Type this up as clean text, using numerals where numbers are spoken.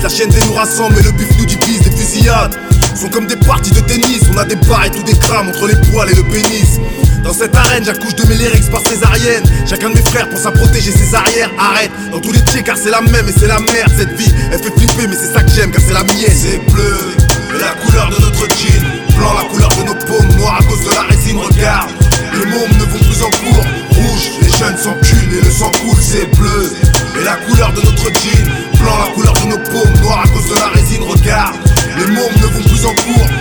La chaîne nous rassemble mais le bif nous divise. Des fusillades sont comme des parties de tennis. On a des barres et tout des crames entre les poils et le pénis. Dans cette arène, j'accouche de mes lyrics par césarienne. Chacun de mes frères pense à protéger ses arrières. Arrête, dans tous les pieds car c'est la même et c'est la merde. Cette vie, elle fait flipper mais c'est ça que j'aime car c'est la mienne. C'est bleu, et la couleur de notre jean. Blanc, la couleur de nos paumes. Noir à cause de la résine, regarde. Les mômes ne vont plus en cours. Rouge, les jeunes s'enculent et le sang coule. C'est bleu, et la couleur de notre